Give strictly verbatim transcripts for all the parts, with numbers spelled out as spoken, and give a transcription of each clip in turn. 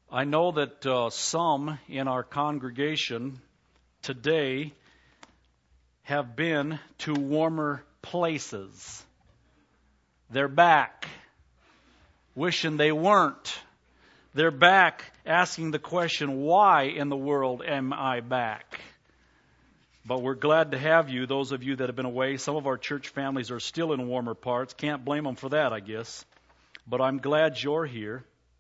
I know that uh, some in our congregation today have been to warmer places. They're back, wishing they weren't. They're back asking the question, why in the world am I back? But we're glad to have you, those of you that have been away. Some of our church families are still in warmer parts. Can't blame them for that, I guess. But I'm glad you're here.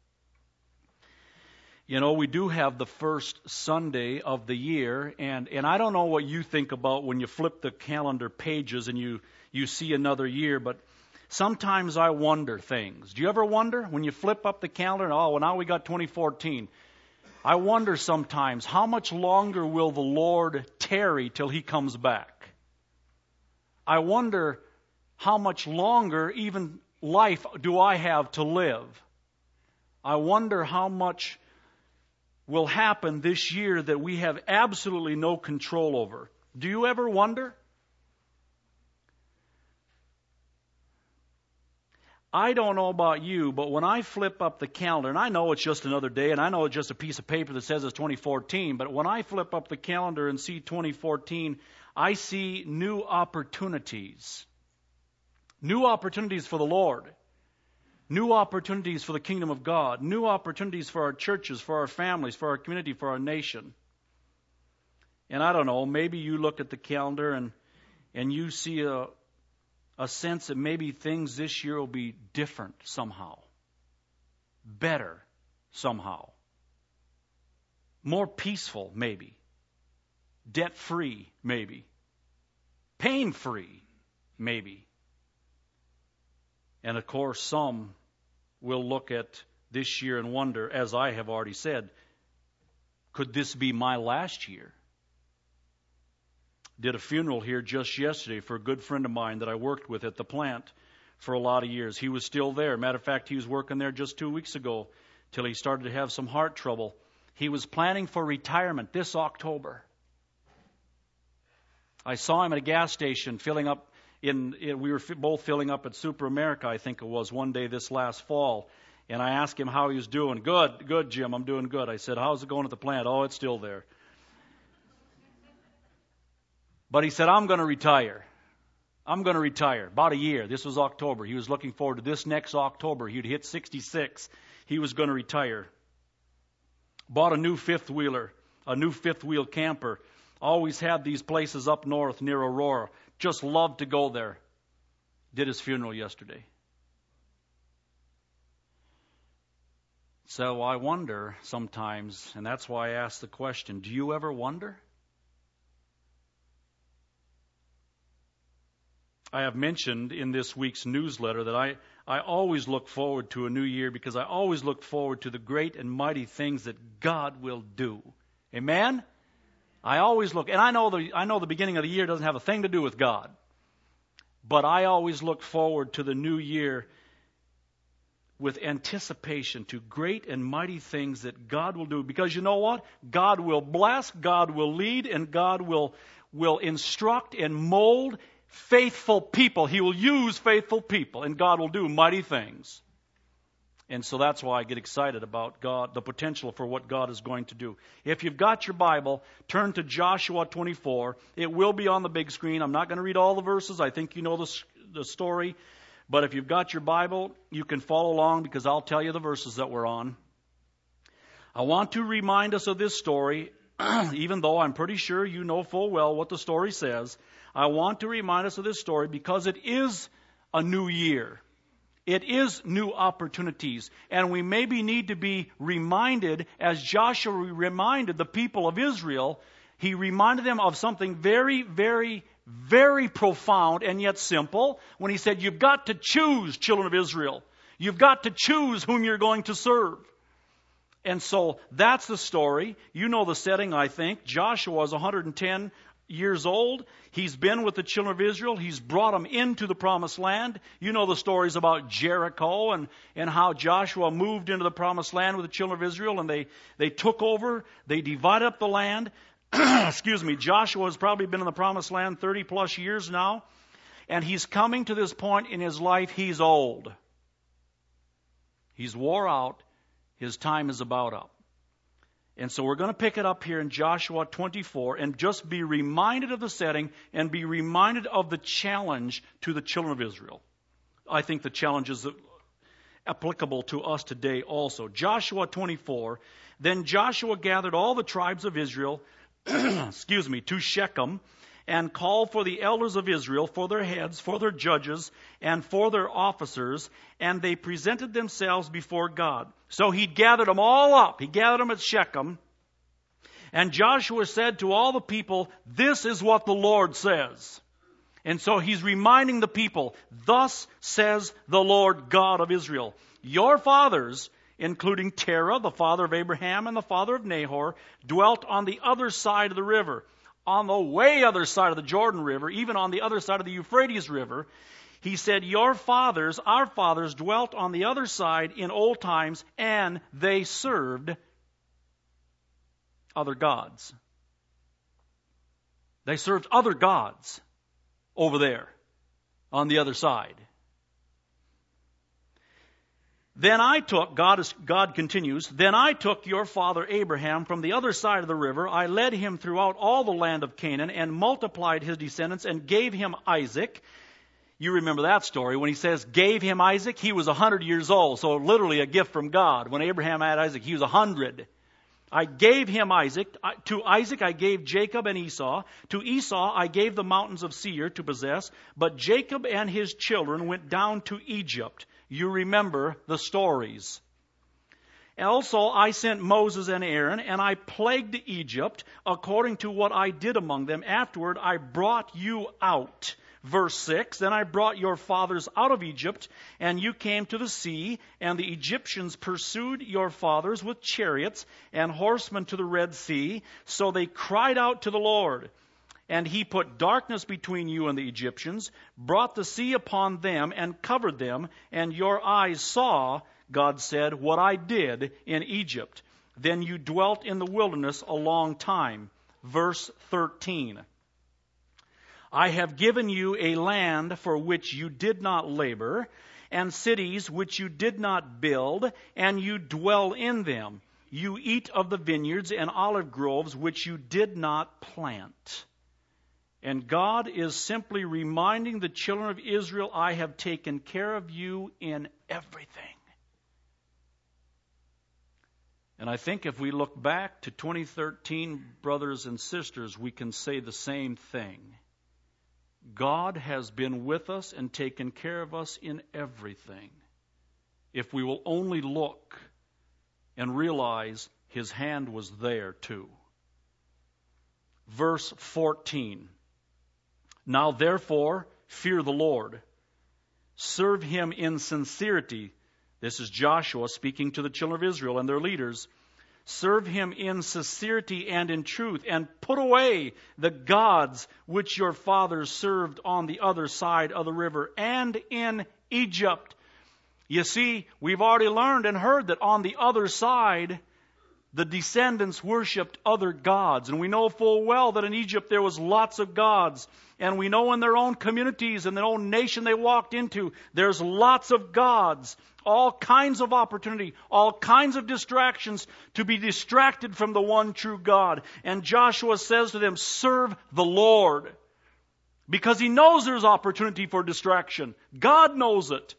You know, we do have the first Sunday of the year, and, and I don't know what you think about when you flip the calendar pages and you, you see another year, but sometimes I wonder things. Do you ever wonder when you flip up the calendar and, oh, well, now we got twenty fourteen. I wonder sometimes, how much longer will the Lord tarry till He comes back? I wonder how much longer even life do I have to live? I wonder how much will happen this year that we have absolutely no control over. Do you ever wonder? I don't know about you, but when I flip up the calendar, and I know it's just another day, and I know it's just a piece of paper that says it's twenty fourteen, but when I flip up the calendar and see twenty fourteen, I see new opportunities. New opportunities for the Lord. New opportunities for the kingdom of God. New opportunities for our churches, for our families, for our community, for our nation. And I don't know, maybe you look at the calendar and and you see a, a sense that maybe things this year will be different somehow. Better somehow. More peaceful, maybe. Debt-free, maybe. Pain-free, maybe. And of course, some will look at this year and wonder, as I have already said, could this be my last year? Did a funeral here just yesterday for a good friend of mine that I worked with at the plant for a lot of years. He was still there. Matter of fact, he was working there just two weeks ago till he started to have some heart trouble. He was planning for retirement this October. I saw him at a gas station filling up In, in, we were f- both filling up at Super America, I think it was, one day this last fall. And I asked him how he was doing. Good, good, Jim, I'm doing good. I said, how's it going at the plant? Oh, it's still there. But he said, I'm going to retire. I'm going to retire. About a year. This was October. He was looking forward to this next October. He'd hit sixty-six. He was going to retire. Bought a new fifth wheeler, a new fifth wheel camper. Always had these places up north near Aurora. Just loved to go there. Did his funeral yesterday. So I wonder sometimes, and that's why I ask the question, do you ever wonder? I have mentioned in this week's newsletter that I, I always look forward to a new year because I always look forward to the great and mighty things that God will do. Amen? I always look, and I know the I know the beginning of the year doesn't have a thing to do with God, but I always look forward to the new year with anticipation to great and mighty things that God will do. Because you know what? God will bless, God will lead, and God will will instruct and mold faithful people. He will use faithful people, and God will do mighty things. And so that's why I get excited about God, the potential for what God is going to do. If you've got your Bible, turn to Joshua twenty-four. It will be on the big screen. I'm not going to read all the verses. I think you know the, the story. But if you've got your Bible, you can follow along because I'll tell you the verses that we're on. I want to remind us of this story, even though I'm pretty sure you know full well what the story says. I want to remind us of this story because it is a new year. It is new opportunities, and we maybe need to be reminded, as Joshua reminded the people of Israel, he reminded them of something very, very, very profound and yet simple when he said, you've got to choose, children of Israel. You've got to choose whom you're going to serve. And so that's the story. You know the setting, I think. Joshua is one hundred ten years old. He's been with the children of Israel. He's brought them into the promised land. You know the stories about Jericho and, and how Joshua moved into the promised land with the children of Israel, and they, they took over. They divided up the land. Excuse me. Joshua has probably been in the promised land thirty plus years now, and he's coming to this point in his life. He's old. He's wore out. His time is about up. And so we're going to pick it up here in Joshua twenty-four and just be reminded of the setting and be reminded of the challenge to the children of Israel. I think the challenge is applicable to us today also. Joshua twenty-four, then Joshua gathered all the tribes of Israel, excuse me, to Shechem, and called for the elders of Israel, for their heads, for their judges, and for their officers, and they presented themselves before God. So he gathered them all up. He gathered them at Shechem. And Joshua said to all the people, this is what the Lord says. And so he's reminding the people, thus says the Lord God of Israel, your fathers, including Terah, the father of Abraham and the father of Nahor, dwelt on the other side of the river, on the way other side of the Jordan River, even on the other side of the Euphrates River. He said, your fathers, our fathers, dwelt on the other side in old times, and they served other gods. They served other gods over there on the other side. Then I took, God, is, God continues, then I took your father Abraham from the other side of the river. I led him throughout all the land of Canaan and multiplied his descendants and gave him Isaac. You remember that story. When he says gave him Isaac, he was a hundred years old. So literally a gift from God. When Abraham had Isaac, he was a hundred. I gave him Isaac. To Isaac I gave Jacob and Esau. To Esau I gave the mountains of Seir to possess. But Jacob and his children went down to Egypt. You remember the stories. Also I sent Moses and Aaron, and I plagued Egypt according to what I did among them. Afterward I brought you out. Verse six, then I brought your fathers out of Egypt, and you came to the sea, and the Egyptians pursued your fathers with chariots and horsemen to the Red Sea. So they cried out to the Lord. And he put darkness between you and the Egyptians, brought the sea upon them and covered them, and your eyes saw, God said, what I did in Egypt. Then you dwelt in the wilderness a long time. Verse thirteen. I have given you a land for which you did not labor, and cities which you did not build, and you dwell in them. You eat of the vineyards and olive groves which you did not plant. And God is simply reminding the children of Israel, I have taken care of you in everything. And I think if we look back to twenty thirteen, brothers and sisters, we can say the same thing. God has been with us and taken care of us in everything. If we will only look and realize His hand was there too. Verse fourteen. Now therefore, fear the Lord. Serve Him in sincerity. This is Joshua speaking to the children of Israel and their leaders. Serve Him in sincerity and in truth, and put away the gods which your fathers served on the other side of the river and in Egypt. You see, we've already learned and heard that on the other side, the descendants worshipped other gods. And we know full well that in Egypt there was lots of gods. And we know in their own communities and their own nation they walked into, there's lots of gods. All kinds of opportunity, all kinds of distractions to be distracted from the one true God. And Joshua says to them, serve the Lord. Because he knows there's opportunity for distraction. God knows it.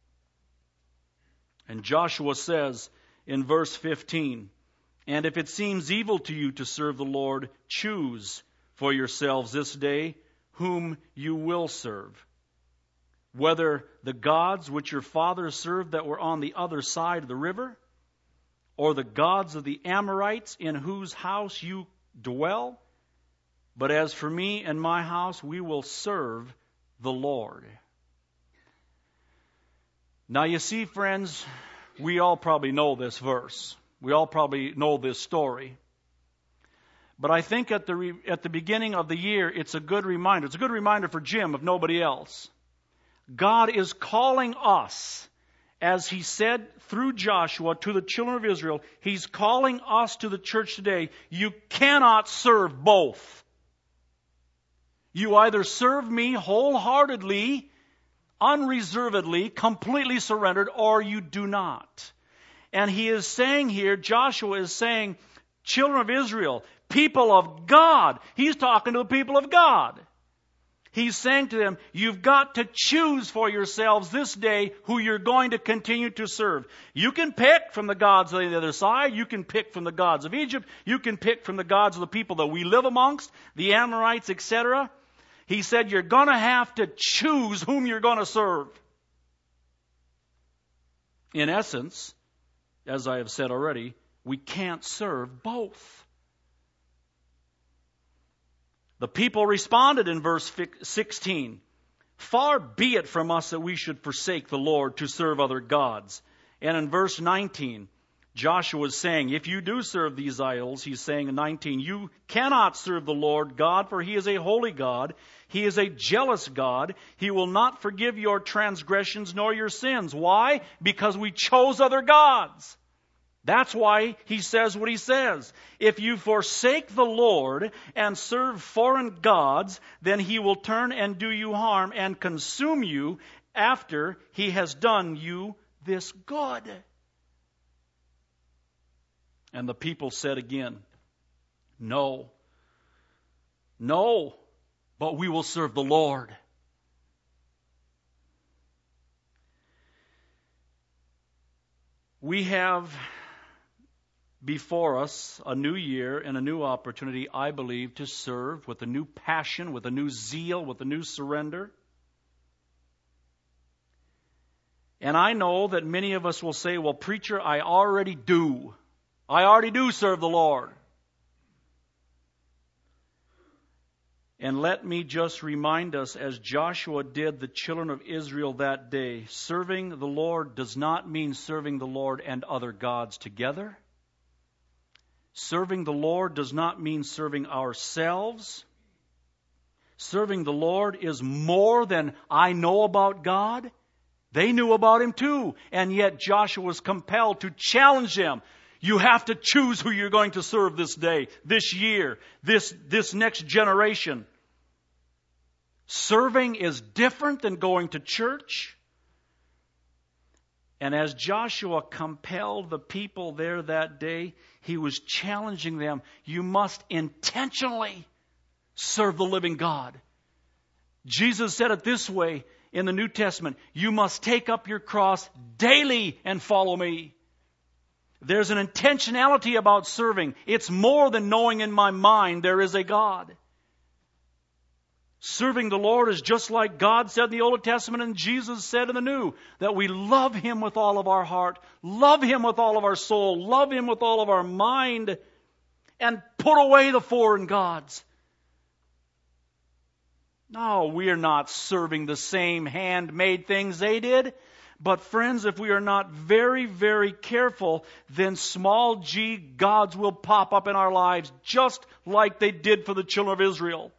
And Joshua says in verse fifteen, and if it seems evil to you to serve the Lord, choose for yourselves this day whom you will serve. Whether the gods which your fathers served that were on the other side of the river, or the gods of the Amorites in whose house you dwell. But as for me and my house, we will serve the Lord. Now you see, friends, we all probably know this verse. We all probably know this story. But I think at the re- at the beginning of the year, it's a good reminder. It's a good reminder for Jim, if nobody else. God is calling us, as He said through Joshua to the children of Israel, He's calling us to the church today. You cannot serve both. You either serve me wholeheartedly, unreservedly, completely surrendered, or you do not. And he is saying here, Joshua is saying, children of Israel, people of God. He's talking to the people of God. He's saying to them, you've got to choose for yourselves this day who you're going to continue to serve. You can pick from the gods on the other side. You can pick from the gods of Egypt. You can pick from the gods of the people that we live amongst, the Amorites, et cetera. He said, you're going to have to choose whom you're going to serve. In essence, as I have said already, we can't serve both. The people responded in verse sixteen, far be it from us that we should forsake the Lord to serve other gods. And in verse nineteen, Joshua is saying, if you do serve these idols, he's saying in nineteen, you cannot serve the Lord God, for he is a holy God. He is a jealous God. He will not forgive your transgressions nor your sins. Why? Because we chose other gods. That's why he says what he says. If you forsake the Lord and serve foreign gods, then he will turn and do you harm and consume you after he has done you this good. And the people said again, no, no, but we will serve the Lord. We have before us a new year and a new opportunity, I believe, to serve with a new passion, with a new zeal, with a new surrender. And I know that many of us will say, well, preacher, I already do. I already do serve the Lord. And let me just remind us, as Joshua did the children of Israel that day, serving the Lord does not mean serving the Lord and other gods together. Serving the Lord does not mean serving ourselves. Serving the Lord is more than I know about God. They knew about Him too. And yet Joshua was compelled to challenge them. You have to choose who you're going to serve this day, this year, this, this next generation. Serving is different than going to church. And as Joshua compelled the people there that day, he was challenging them. You must intentionally serve the living God. Jesus said it this way in the New Testament. You must take up your cross daily and follow me. There's an intentionality about serving. It's more than knowing in my mind there is a God. Serving the Lord is just like God said in the Old Testament and Jesus said in the New, that we love Him with all of our heart, love Him with all of our soul, love Him with all of our mind, and put away the foreign gods. No, we are not serving the same handmade things they did. But friends, if we are not very, very careful, then small g gods will pop up in our lives just like they did for the children of Israel.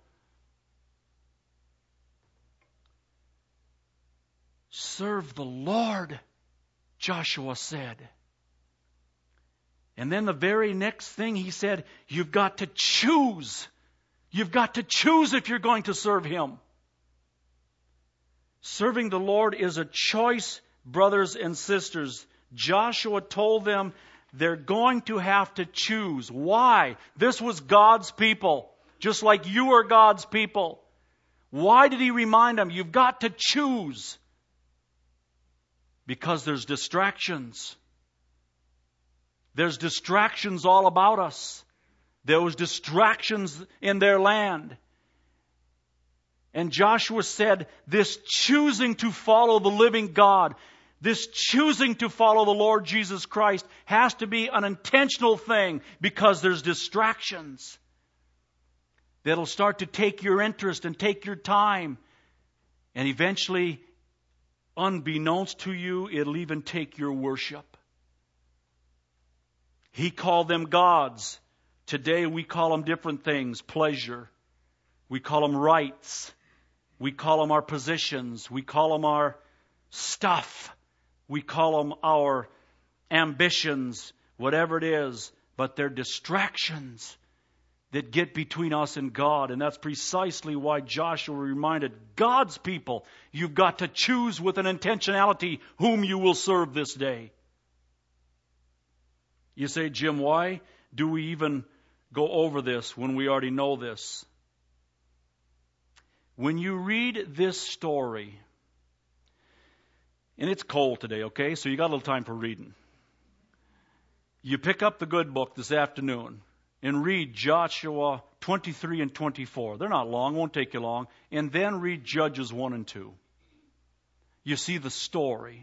Serve the Lord, Joshua said. And then the very next thing he said, you've got to choose. You've got to choose if you're going to serve Him. Serving the Lord is a choice, brothers and sisters. Joshua told them they're going to have to choose. Why? This was God's people, just like you are God's people. Why did he remind them? You've got to choose. Because there's distractions. There's distractions all about us. There was distractions in their land. And Joshua said, this choosing to follow the living God, this choosing to follow the Lord Jesus Christ has to be an intentional thing because there's distractions that'll start to take your interest and take your time. And eventually, unbeknownst to you, it'll even take your worship. He called them gods. Today we call them different things. Pleasure. We call them rights. We call them our positions. We call them our stuff. We call them our ambitions, whatever it is. But they're distractions that get between us and God. And that's precisely why Joshua reminded God's people, you've got to choose with an intentionality whom you will serve this day. You say, Jim, why? do we even go over this when we already know this? When you read this story, and it's cold today, okay, so you got a little time for reading. You pick up the good book this afternoon and read Joshua twenty-three and twenty-four. They're not long, won't take you long. And then read Judges one and two. You see the story.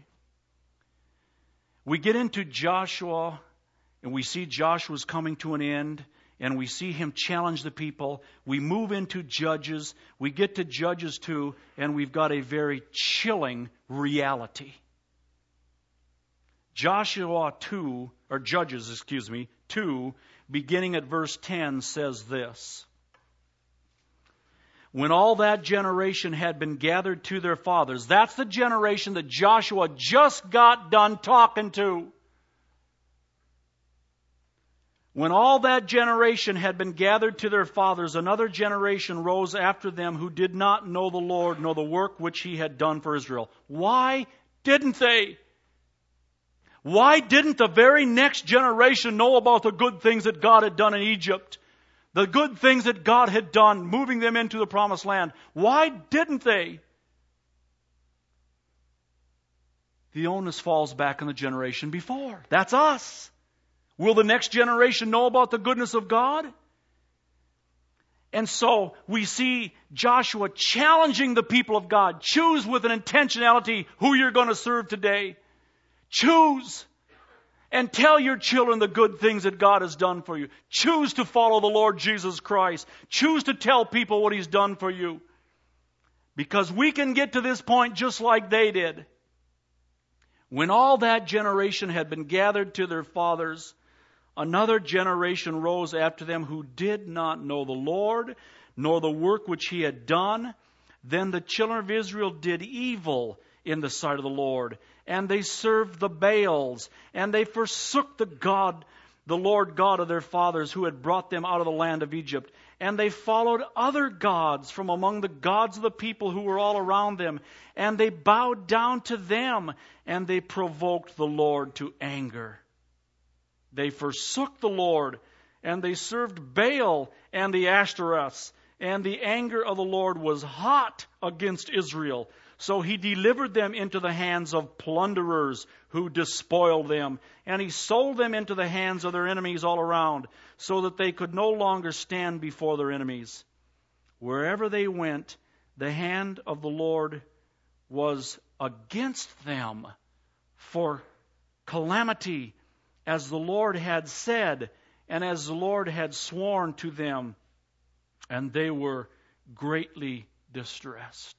We get into Joshua, and we see Joshua's coming to an end, and we see him challenge the people. We move into Judges. We get to Judges two, and we've got a very chilling reality. Joshua two, or Judges, excuse me, two, beginning at verse ten, says this. When all that generation had been gathered to their fathers, that's the generation that Joshua just got done talking to. When all that generation had been gathered to their fathers, another generation rose after them who did not know the Lord nor the work which he had done for Israel. Why didn't they? Why didn't the very next generation know about the good things that God had done in Egypt? The good things that God had done, moving them into the promised land. Why didn't they? The onus falls back on the generation before. That's us. Will the next generation know about the goodness of God? And so we see Joshua challenging the people of God. Choose with an intentionality who you're going to serve today. Choose and tell your children the good things that God has done for you. Choose to follow the Lord Jesus Christ. Choose to tell people what He's done for you. Because we can get to this point just like they did. When all that generation had been gathered to their fathers, another generation rose after them who did not know the Lord, nor the work which He had done. Then the children of Israel did evil in the sight of the Lord, and they served the Baals, and they forsook the God, the Lord God of their fathers, who had brought them out of the land of Egypt. And they followed other gods from among the gods of the people who were all around them, and they bowed down to them, and they provoked the Lord to anger. They forsook the Lord, and they served Baal and the Ashtoreths, and the anger of the Lord was hot against Israel. So He delivered them into the hands of plunderers who despoiled them, and He sold them into the hands of their enemies all around, so that they could no longer stand before their enemies. Wherever they went, the hand of the Lord was against them for calamity, as the Lord had said, and as the Lord had sworn to them, and they were greatly distressed.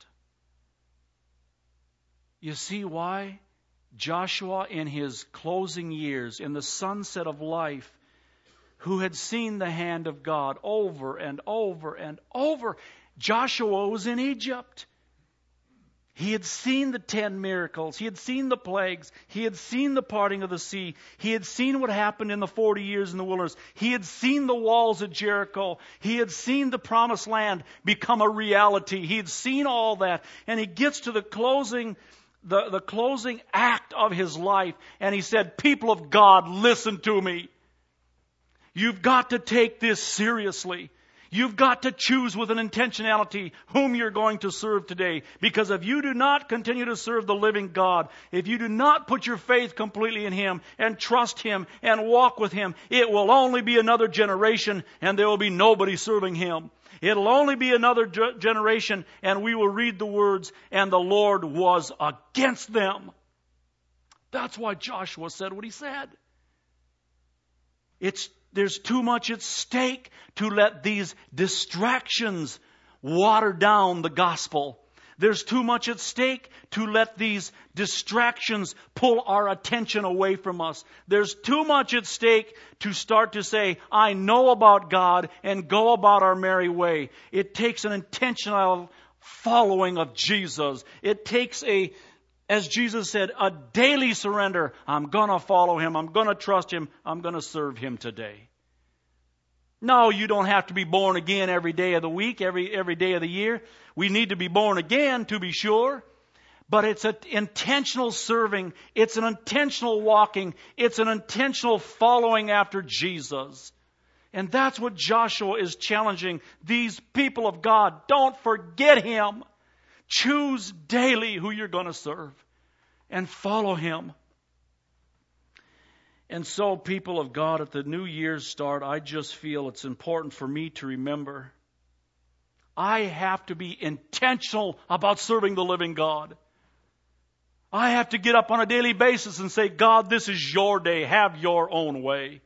You see why? Joshua, in his closing years, in the sunset of life, who had seen the hand of God over and over and over. Joshua was in Egypt. He had seen the ten miracles. He had seen the plagues. He had seen the parting of the sea. He had seen what happened in the forty years in the wilderness. He had seen the walls of Jericho. He had seen the promised land become a reality. He had seen all that. And he gets to the closing The, the closing act of his life, and he said, people of God, listen to me. You've got to take this seriously. You've got to choose with an intentionality whom you're going to serve today. Because if you do not continue to serve the living God, if you do not put your faith completely in Him and trust Him and walk with Him, it will only be another generation and there will be nobody serving Him. It'll only be another ge- generation, and we will read the words, and the Lord was against them. That's why Joshua said what he said. It's, there's too much at stake to let these distractions water down the gospel. There's too much at stake to let these distractions pull our attention away from us. There's too much at stake to start to say, I know about God, and go about our merry way. It takes an intentional following of Jesus. It takes a, as Jesus said, a daily surrender. I'm going to follow Him. I'm going to trust Him. I'm going to serve Him today. No, you don't have to be born again every day of the week, every every day of the year. We need to be born again, to be sure. But it's an intentional serving. It's an intentional walking. It's an intentional following after Jesus. And that's what Joshua is challenging these people of God. Don't forget Him. Choose daily who you're going to serve and follow Him. And so, people of God, at the new year's start, I just feel it's important for me to remember I have to be intentional about serving the living God. I have to get up on a daily basis and say, God, this is your day. Have your own way.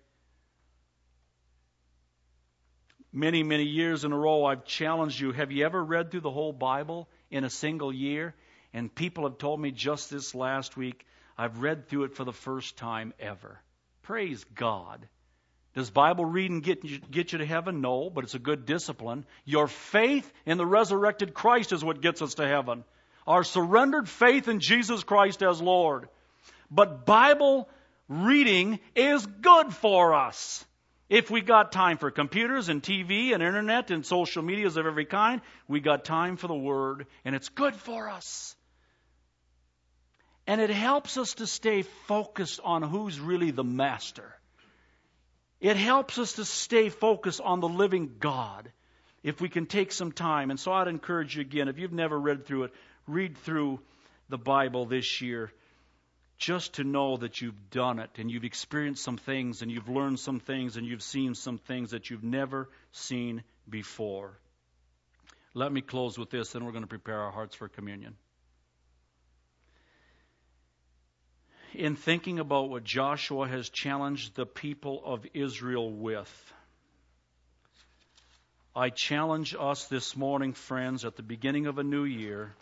Many, many years in a row, I've challenged you. Have you ever read through the whole Bible in a single year? And people have told me just this last week, I've read through it for the first time ever. Praise God. Does Bible reading get you, get you to heaven? No, but it's a good discipline. Your faith in the resurrected Christ is what gets us to heaven. Our surrendered faith in Jesus Christ as Lord. But Bible reading is good for us. If we got time for computers and T V and internet and social medias of every kind, we got time for the Word, and it's good for us. And it helps us to stay focused on who's really the master. It helps us to stay focused on the living God if we can take some time. And so I'd encourage you again, if you've never read through it, read through the Bible this year just to know that you've done it and you've experienced some things and you've learned some things and you've seen some things that you've never seen before. Let me close with this, and we're going to prepare our hearts for communion. In thinking about what Joshua has challenged the people of Israel with, I challenge us this morning, friends, at the beginning of a new year,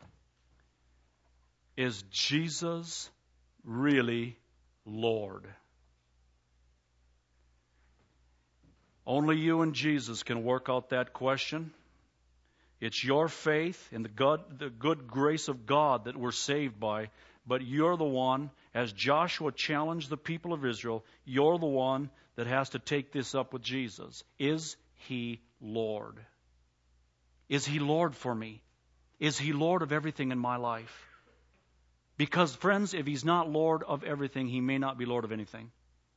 is Jesus really Lord? Only you and Jesus can work out that question. It's your faith in the good, the good grace of God that we're saved by, but you're the one, as Joshua challenged the people of Israel, you're the one that has to take this up with Jesus. Is He Lord? Is He Lord for me? Is He Lord of everything in my life? Because, friends, if He's not Lord of everything, He may not be Lord of anything.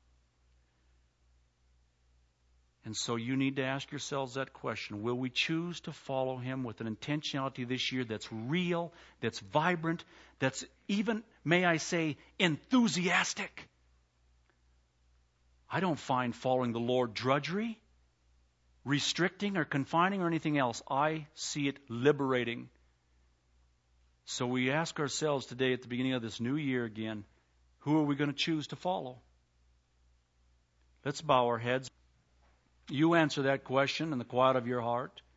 And so you need to ask yourselves that question. Will we choose to follow Him with an intentionality this year that's real, that's vibrant, that's even, may I say, enthusiastic? I don't find following the Lord drudgery, restricting or confining or anything else. I see it liberating. So we ask ourselves today at the beginning of this new year again, who are we going to choose to follow? Let's bow our heads. You answer that question in the quiet of your heart.